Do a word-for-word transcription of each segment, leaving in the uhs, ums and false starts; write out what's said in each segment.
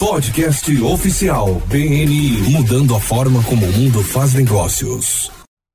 Podcast oficial B N I, mudando a forma como o mundo faz negócios.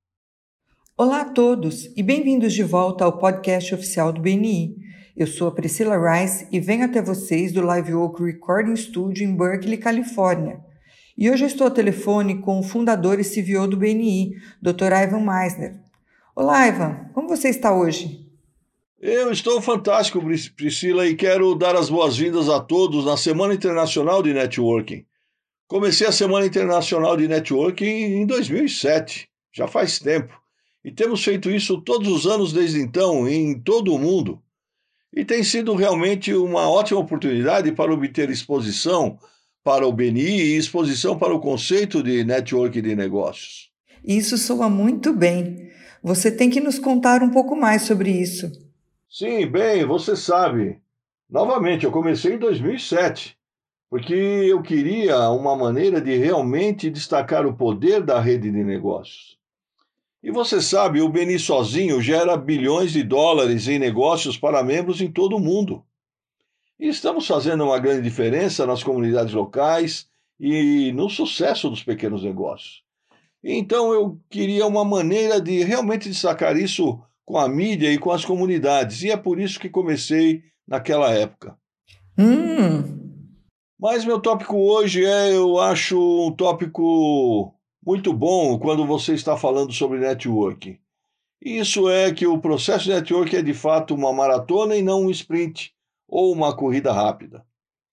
Olá a todos e bem-vindos de volta ao podcast oficial do B N I. Eu sou a Priscila Rice e venho até vocês do Live Oak Recording Studio em Berkeley, Califórnia. E hoje eu estou ao telefone com o fundador e C V O do B N I, doutor Ivan Misner. Olá, Ivan, como você está hoje? Eu estou fantástico, Priscila, e quero dar as boas-vindas a todos na Semana Internacional de Networking. Comecei a Semana Internacional de Networking em dois mil e sete, já faz tempo, e temos feito isso todos os anos desde então, em todo o mundo. E tem sido realmente uma ótima oportunidade para obter exposição para o B N I e exposição para o conceito de networking de negócios. Isso soa muito bem. Você tem que nos contar um pouco mais sobre isso. Sim, bem, você sabe. Novamente, eu comecei em dois mil e sete, porque eu queria uma maneira de realmente destacar o poder da rede de negócios. E você sabe, o B N I sozinho gera bilhões de dólares em negócios para membros em todo o mundo. E estamos fazendo uma grande diferença nas comunidades locais e no sucesso dos pequenos negócios. Então eu queria uma maneira de realmente destacar isso com a mídia e com as comunidades, e é por isso que comecei naquela época. Hum. Mas meu tópico hoje é, eu acho, um tópico muito bom quando você está falando sobre networking. Isso é que o processo de networking é de fato uma maratona e não um sprint ou uma corrida rápida.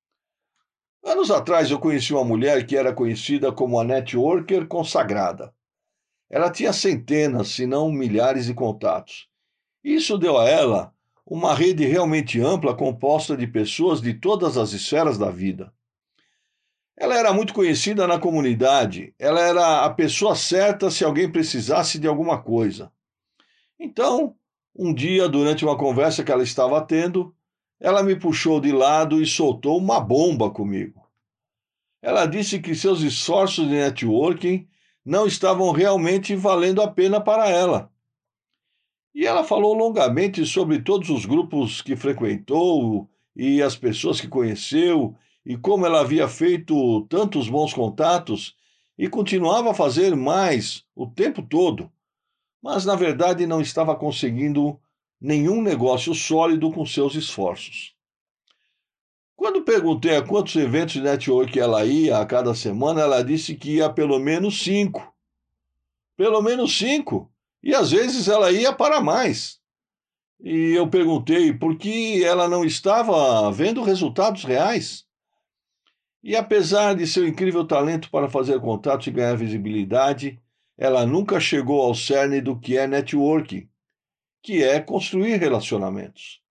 Anos atrás eu conheci uma mulher que era conhecida como a networker consagrada. Ela tinha centenas, se não milhares de contatos. Isso deu a ela uma rede realmente ampla composta de pessoas de todas as esferas da vida. Ela era muito conhecida na comunidade, ela era a pessoa certa se alguém precisasse de alguma coisa. Então, um dia, durante uma conversa que ela estava tendo, ela me puxou de lado e soltou uma bomba comigo. Ela disse que seus esforços de networking não estavam realmente valendo a pena para ela. E ela falou longamente sobre todos os grupos que frequentou e as pessoas que conheceu e como ela havia feito tantos bons contatos e continuava a fazer mais o tempo todo, mas na verdade não estava conseguindo nenhum negócio sólido com seus esforços. Quando perguntei a quantos eventos de network ela ia a cada semana, ela disse que ia a pelo menos cinco. Pelo menos cinco. E às vezes ela ia para mais. E eu perguntei por que ela não estava vendo resultados reais. E apesar de seu incrível talento para fazer contatos e ganhar visibilidade, ela nunca chegou ao cerne do que é networking, que é construir relacionamentos.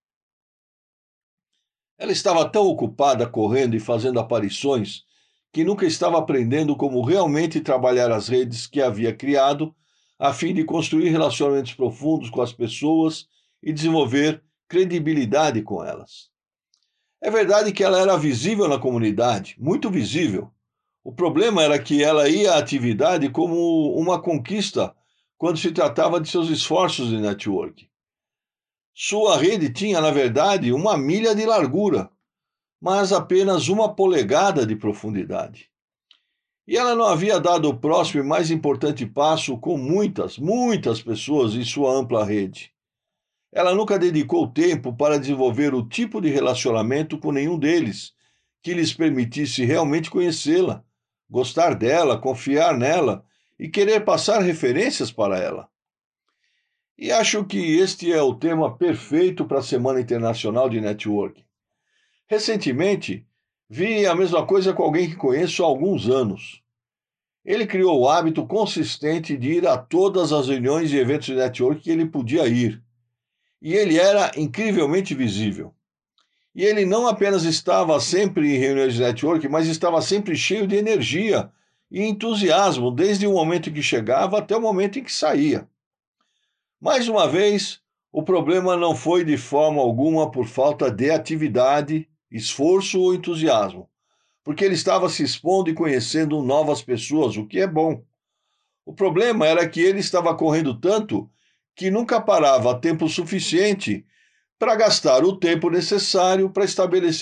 Ela estava tão ocupada correndo e fazendo aparições que nunca estava aprendendo como realmente trabalhar as redes que havia criado a fim de construir relacionamentos profundos com as pessoas e desenvolver credibilidade com elas. É verdade que ela era visível na comunidade, muito visível. O problema era que ela ia à atividade como uma conquista quando se tratava de seus esforços de network. Sua rede tinha, na verdade, uma milha de largura, mas apenas uma polegada de profundidade. E ela não havia dado o próximo e mais importante passo com muitas, muitas pessoas em sua ampla rede. Ela nunca dedicou tempo para desenvolver o tipo de relacionamento com nenhum deles que lhes permitisse realmente conhecê-la, gostar dela, confiar nela e querer passar referências para ela. E acho que este é o tema perfeito para a Semana Internacional de Networking. Recentemente, vi a mesma coisa com alguém que conheço há alguns anos. Ele criou o hábito consistente de ir a todas as reuniões e eventos de networking que ele podia ir. E ele era incrivelmente visível. E ele não apenas estava sempre em reuniões de networking, mas estava sempre cheio de energia e entusiasmo, desde o momento em que chegava até o momento em que saía. Mais uma vez, o problema não foi de forma alguma por falta de atividade, esforço ou entusiasmo, porque ele estava se expondo e conhecendo novas pessoas, o que é bom. O problema era que ele estava correndo tanto que nunca parava tempo suficiente para gastar o tempo necessário para estabelecer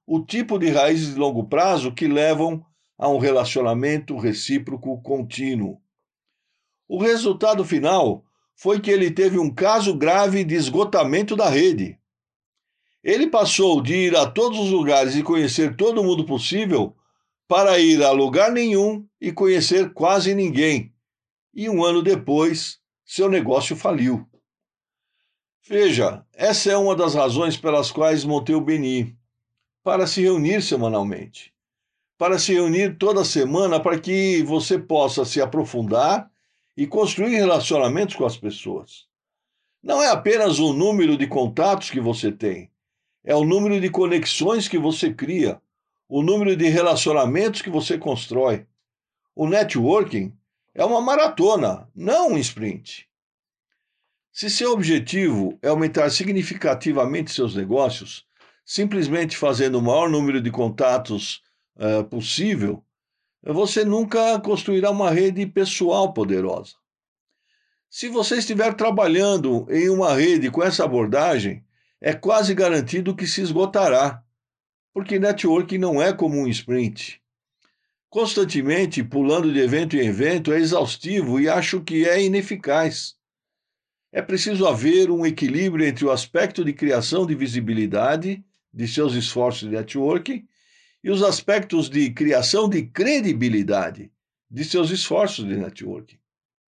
o tipo de raízes de longo prazo que levam a um relacionamento recíproco contínuo. O resultado final foi que ele teve um caso grave de esgotamento da rede. Ele passou de ir a todos os lugares e conhecer todo mundo possível para ir a lugar nenhum e conhecer quase ninguém. E um ano depois, seu negócio faliu. Veja, essa é uma das razões pelas quais montei o B N I, para se reunir semanalmente, para se reunir toda semana para que você possa se aprofundar e construir relacionamentos com as pessoas. Não é apenas o número de contatos que você tem, é o número de conexões que você cria, o número de relacionamentos que você constrói. O networking é uma maratona, não um sprint. Se seu objetivo é aumentar significativamente seus negócios, simplesmente fazendo o maior número de contatos uh, possível, você nunca construirá uma rede pessoal poderosa. Se você estiver trabalhando em uma rede com essa abordagem, é quase garantido que se esgotará, porque networking não é como um sprint. Constantemente pulando de evento em evento é exaustivo e acho que é ineficaz. É preciso haver um equilíbrio entre o aspecto de criação de visibilidade de seus esforços de networking e os aspectos de criação de credibilidade de seus esforços de networking.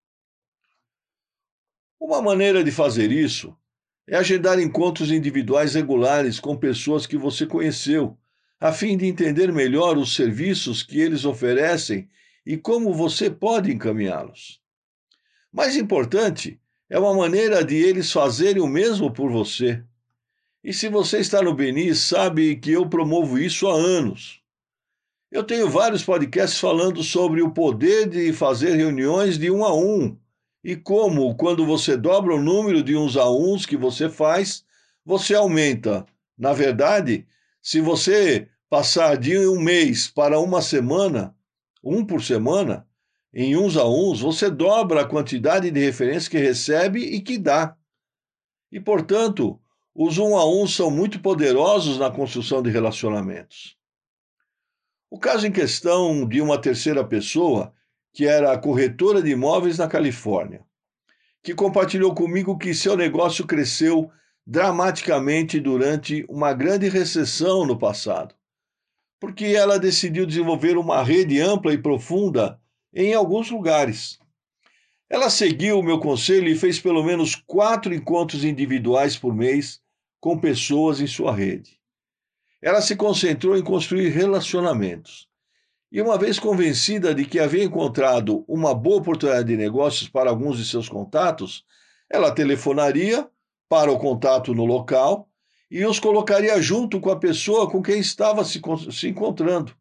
Uma maneira de fazer isso é agendar encontros individuais regulares com pessoas que você conheceu, a fim de entender melhor os serviços que eles oferecem e como você pode encaminhá-los. Mais importante, é uma maneira de eles fazerem o mesmo por você. E se você está no B N I, sabe que eu promovo isso há anos. Eu tenho vários podcasts falando sobre o poder de fazer reuniões de um a um e como, quando você dobra o número de uns a uns que você faz, você aumenta. Na verdade, se você passar de um mês para uma semana, um por semana, em uns a uns, você dobra a quantidade de referências que recebe e que dá. E, portanto, os um a um são muito poderosos na construção de relacionamentos. O caso em questão de uma terceira pessoa, que era a corretora de imóveis na Califórnia, que compartilhou comigo que seu negócio cresceu dramaticamente durante uma grande recessão no passado, porque ela decidiu desenvolver uma rede ampla e profunda em alguns lugares. Ela seguiu o meu conselho e fez pelo menos quatro encontros individuais por mês com pessoas em sua rede. Ela se concentrou em construir relacionamentos. E uma vez convencida de que havia encontrado uma boa oportunidade de negócios para alguns de seus contatos, ela telefonaria para o contato no local e os colocaria junto com a pessoa com quem estava se, se encontrando.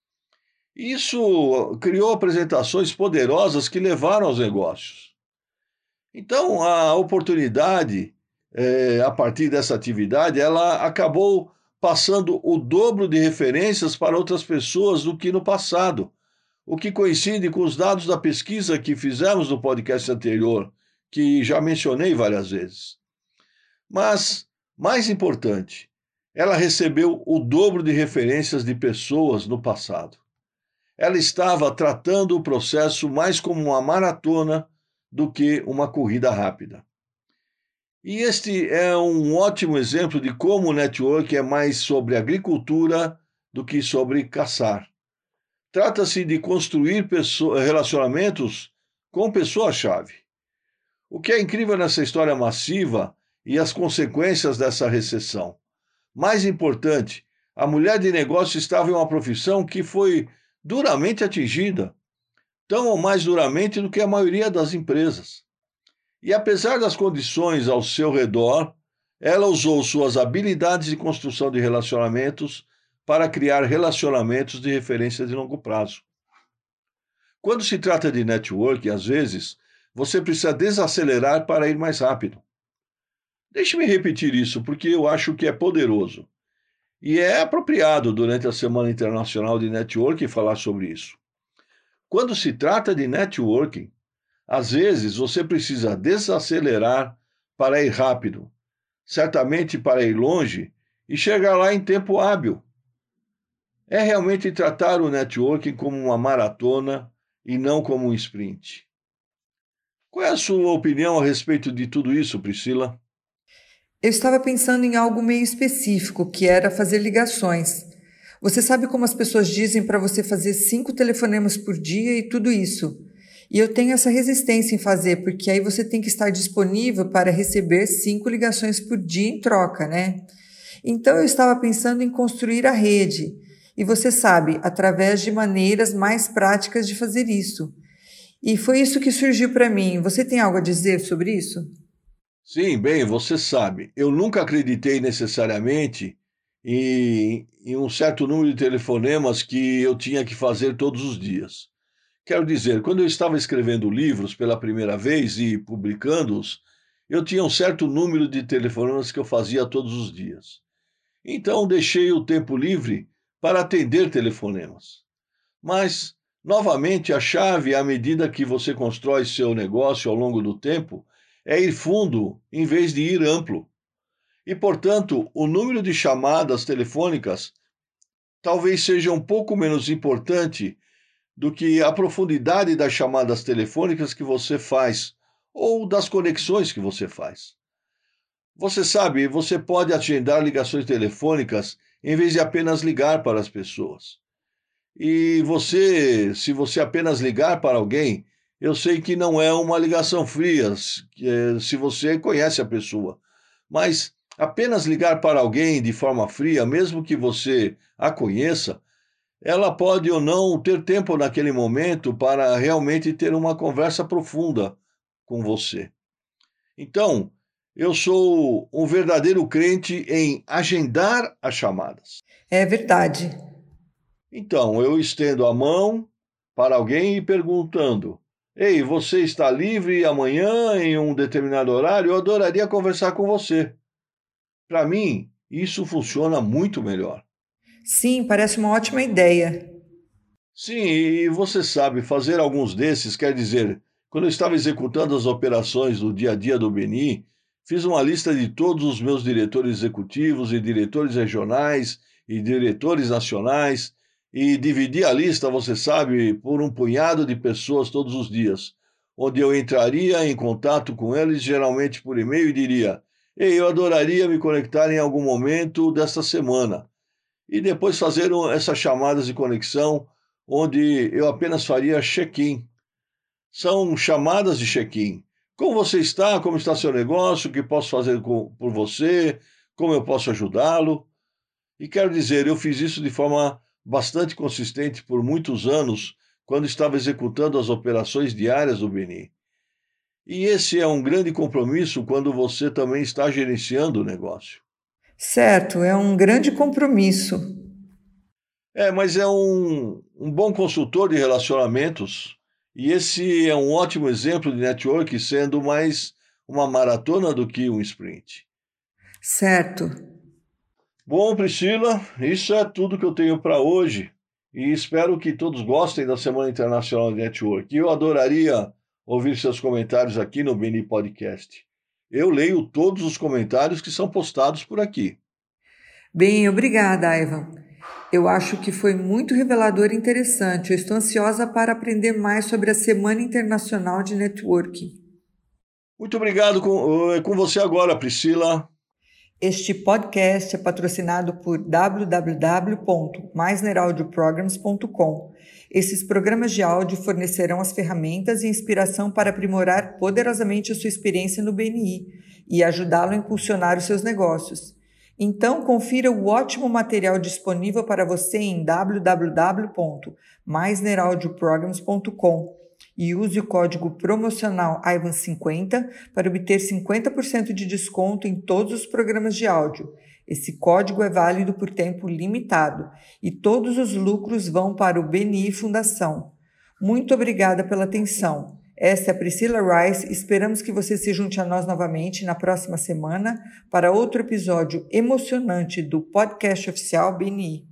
Isso criou apresentações poderosas que levaram aos negócios. Então, a oportunidade, é, a partir dessa atividade, ela acabou passando o dobro de referências para outras pessoas do que no passado, o que coincide com os dados da pesquisa que fizemos no podcast anterior, que já mencionei várias vezes. Mas, mais importante, ela recebeu o dobro de referências de pessoas no passado. Ela estava tratando o processo mais como uma maratona do que uma corrida rápida. E este é um ótimo exemplo de como o network é mais sobre agricultura do que sobre caçar. Trata-se de construir pessoa, relacionamentos com pessoas-chave. O que é incrível nessa história massiva e as consequências dessa recessão. Mais importante, a mulher de negócio estava em uma profissão que foi duramente atingida, tão ou mais duramente do que a maioria das empresas. E apesar das condições ao seu redor, ela usou suas habilidades de construção de relacionamentos para criar relacionamentos de referência de longo prazo. Quando se trata de network, às vezes, você precisa desacelerar para ir mais rápido. Deixe-me repetir isso, porque eu acho que é poderoso. E é apropriado durante a Semana Internacional de Networking falar sobre isso. Quando se trata de networking, às vezes você precisa desacelerar para ir rápido, certamente para ir longe e chegar lá em tempo hábil. é realmente tratar o networking como uma maratona e não como um sprint. Qual é a sua opinião a respeito de tudo isso, Priscila? Eu estava pensando em algo meio específico, que era fazer ligações. Você sabe como as pessoas dizem para você fazer cinco telefonemas por dia e tudo isso. E eu tenho essa resistência em fazer, porque aí você tem que estar disponível para receber cinco ligações por dia em troca, né? Então eu estava pensando em construir a rede. E você sabe, através de maneiras mais práticas de fazer isso. E foi isso que surgiu para mim. Você tem algo a dizer sobre isso? Sim, bem, você sabe, eu nunca acreditei necessariamente em, em um certo número de telefonemas que eu tinha que fazer todos os dias. Quero dizer, quando eu estava escrevendo livros pela primeira vez e publicando-os, eu tinha um certo número de telefonemas que eu fazia todos os dias. Então deixei o tempo livre para atender telefonemas. Mas, novamente, a chave, à medida que você constrói seu negócio ao longo do tempo, é ir fundo em vez de ir amplo. E, portanto, o número de chamadas telefônicas talvez seja um pouco menos importante do que a profundidade das chamadas telefônicas que você faz ou das conexões que você faz. Você sabe, você pode agendar ligações telefônicas em vez de apenas ligar para as pessoas. E você, se você apenas ligar para alguém, eu sei que não é uma ligação fria, se eh, se você conhece a pessoa, mas apenas ligar para alguém de forma fria, mesmo que você a conheça, ela pode ou não ter tempo naquele momento para realmente ter uma conversa profunda com você. Então, eu sou um verdadeiro crente em agendar as chamadas. É verdade. Então, eu estendo a mão para alguém e perguntando: Ei, você está livre amanhã em um determinado horário? Eu adoraria conversar com você. Para mim, isso funciona muito melhor. Sim, parece uma ótima ideia. Sim, e você sabe, fazer alguns desses quer dizer, quando eu estava executando as operações do dia a dia do B N I, fiz uma lista de todos os meus diretores executivos e diretores regionais e diretores nacionais e dividi a lista, você sabe, por um punhado de pessoas todos os dias, onde eu entraria em contato com eles, geralmente por e-mail, e diria: Ei, eu adoraria me conectar em algum momento desta semana. E depois fazer um- essas chamadas de conexão onde eu apenas faria check-in. São chamadas de check-in. Como você está? Como está seu negócio? O que posso fazer com- por você? Como eu posso ajudá-lo? E quero dizer, eu fiz isso de forma bastante consistente por muitos anos, quando estava executando as operações diárias do B N I. E esse é um grande compromisso quando você também está gerenciando o negócio. Certo, é um grande compromisso. É, mas é um, um bom consultor de relacionamentos, e esse é um ótimo exemplo de network, sendo mais uma maratona do que um sprint. Certo. Bom, Priscila, isso é tudo que eu tenho para hoje, e espero que todos gostem da Semana Internacional de Network. Eu adoraria ouvir seus comentários aqui no B N I Podcast. Eu leio todos os comentários que são postados por aqui. Bem, obrigada, Ivan. Eu acho que foi muito revelador e interessante. Eu estou ansiosa para aprender mais sobre a Semana Internacional de Networking. Muito obrigado com, eh, com você agora, Priscila. Este podcast é patrocinado por w w w ponto mais neuraldio programs ponto com. Esses programas de áudio fornecerão as ferramentas e inspiração para aprimorar poderosamente a sua experiência no B N I e ajudá-lo a impulsionar os seus negócios. Então, confira o ótimo material disponível para você em w w w ponto mais neuraldio programs ponto com e use o código promocional I V A N cinquenta para obter cinquenta por cento de desconto em todos os programas de áudio. Esse código é válido por tempo limitado e todos os lucros vão para o B N I Fundação. Muito obrigada pela atenção. Esta é a Priscila Rice. Esperamos que você se junte a nós novamente na próxima semana para outro episódio emocionante do podcast oficial B N I.